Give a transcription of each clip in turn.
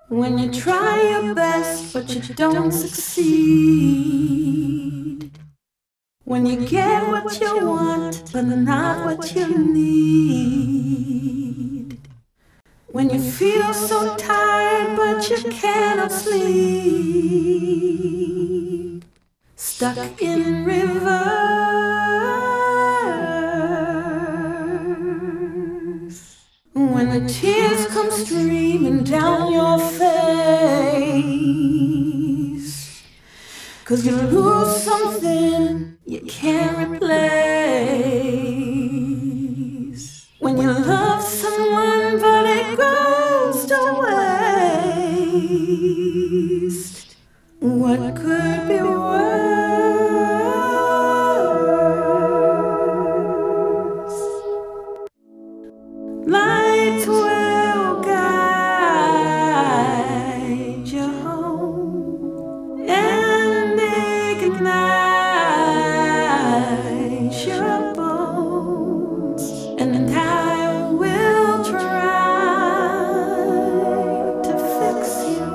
When you try your best but you don't succeed. When you get what you want but not what you need. When you feel so tired but you cannot sleep. Stuck in reverse. When the tears come streaming down your face. 'Cause you lose something you can't replace. When you love someone but it goes to waste. What could be worse? Light will guide you home and ignite your bones, and I will try to fix you.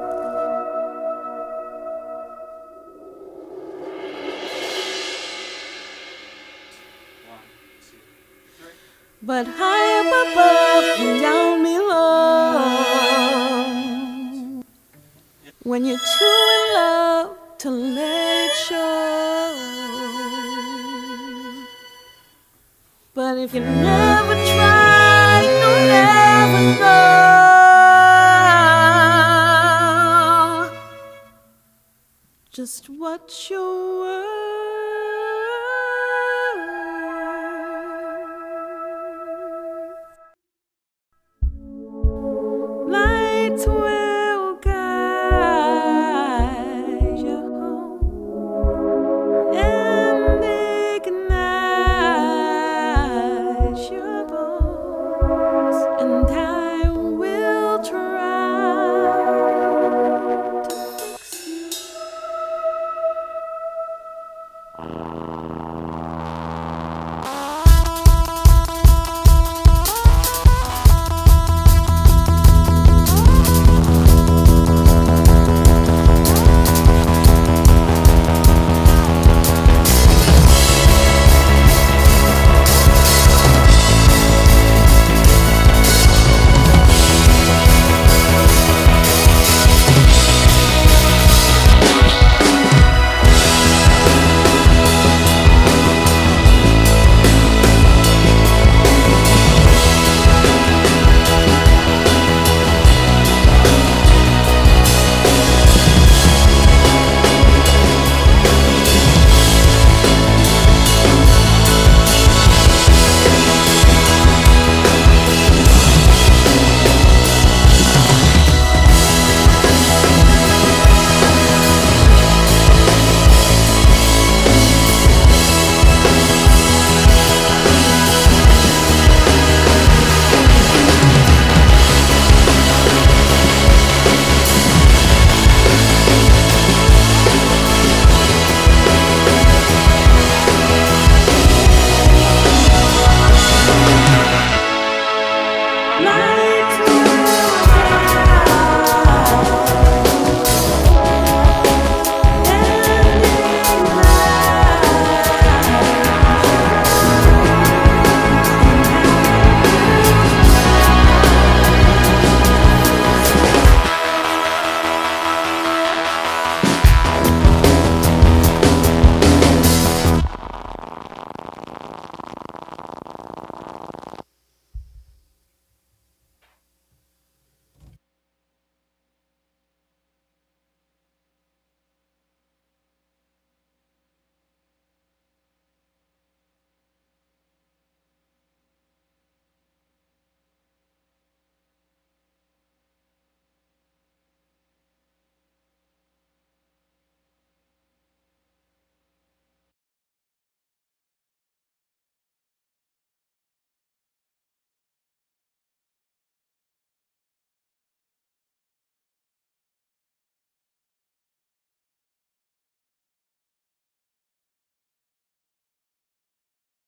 But high up above and down below, when you're too in love to let it show. But if you never try, you'll never know just what you're